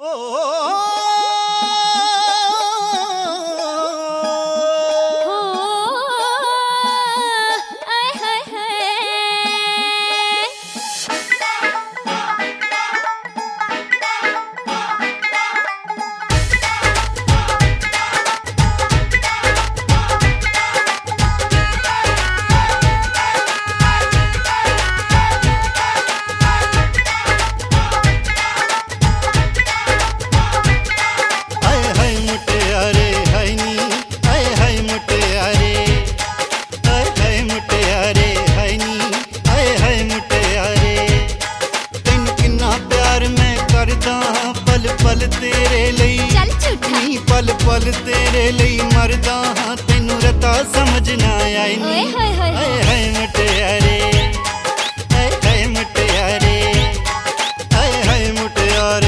पल पल तेरे लिए मरदा हाँ तेनू रता समझ ना आई नी हाय मुटियारे हाय मुटियारे हाय मुटियारे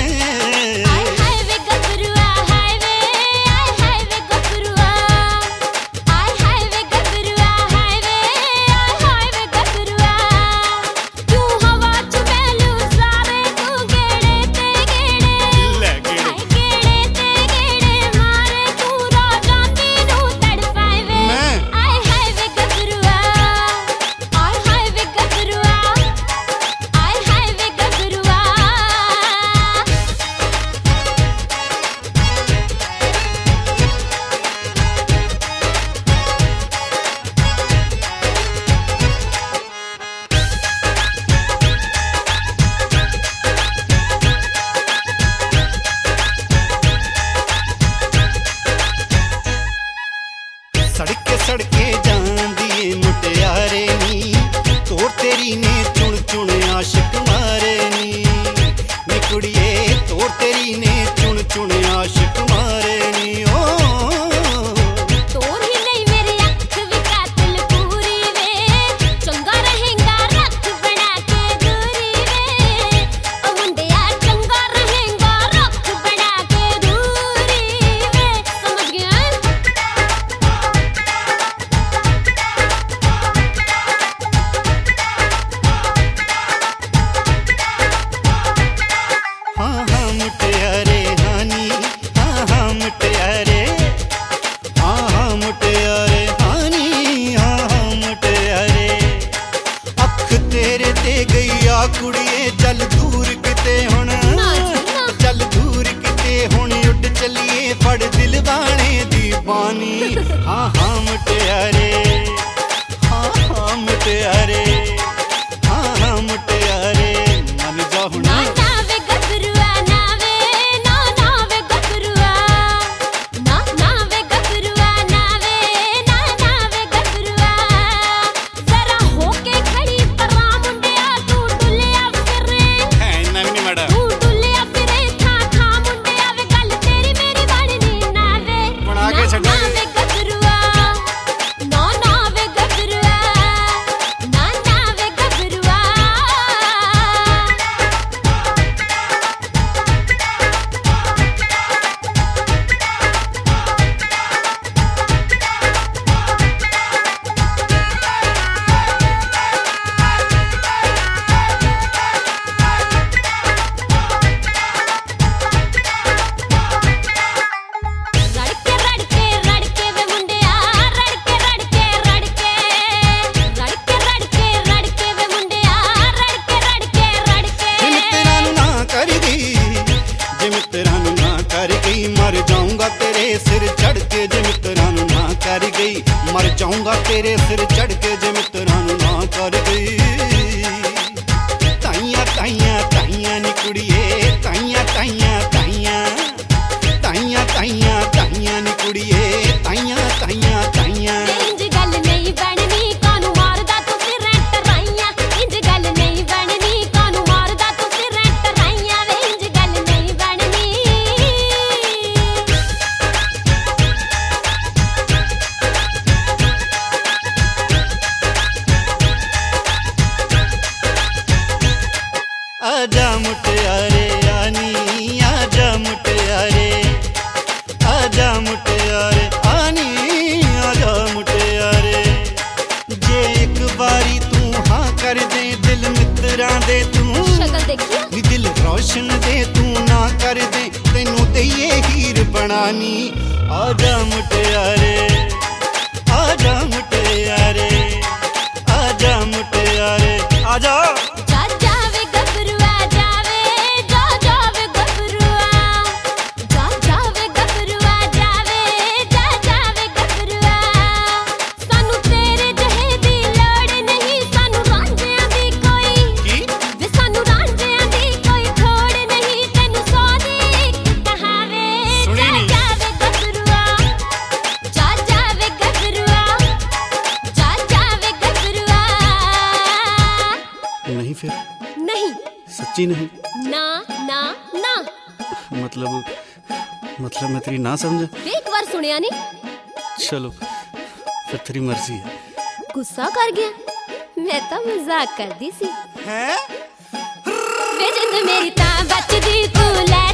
सड़के सड़के जांदी मुटियारे नी तोर तेरी ने चुन चुन आशिक मारे नी कुड़िए तोर तेरी ने चुन चुन आशिक मारे नी ओ तोर ही नहीं मेरी अख भी कातिल पूरी वे चंगा रहेगा रख बना के दूरी वे ओ मुंडिया चंगा रहेगा रख बना के दूरी वे समझ गया मुटियारे हानी हाँ मुटियारे हाँ मुटियारे हानी हाँ मुटियारे अख तेरे ते गई आ कुड़िए चल दूर किते हुण चल दूर किते हुण उड़ चलिए फड़ दिल वाले दी बानी हाँ मुटियारे हाँ मुटियारे हाँ मुटियारे मन जा हुण मर जाऊंगा तेरे सिर चढ़ के जे मित्रानु ना कर गई मर जाऊंगा तेरे सिर चढ़ के जे मित्रानु ना कर गई ताइया ताइया ताइया नी कुड़िए ताइया ताइया ताइया ताइया ताइया ताइया नी कुड़िए ताइया ताइया ताइया इंज गल नहीं बननी कानू मारदा तू फिर रट राइया इंज गल नहीं बननी कानू मारदा तू फिर रट राइया वे इंज गल नहीं बननी कर दे तेनू दईए हीर बनानी। आजा मुटियारे आजा मुटियारे आजा मुटियारे आजा। जा जावे गबरुआ जावे जा जावे गबरुआ जा जावे गबरुआ जावे जा जावे गबरुआ। सानू तेरे जहे दी लोड़ नहीं सानू रांझियां दी कोई की वे सानू रांझियां दी कोई थोड़ नहीं तैनू सौ दी एक कहावे। सुनी नी। जा जावे गबरुआ जा जावे गबरुआ जा जावे गबरुआ। नहीं फिर नहीं सच्ची नहीं? ना ना ना मतलब मैं तेरी ना समझा। एक बार सुनिया नहीं चलो फिर तेरी मर्जी है। गुस्सा कर गया मैं तो मजाक कर दी सी हैं? वे जिंद मेरी तां बचदी तू लै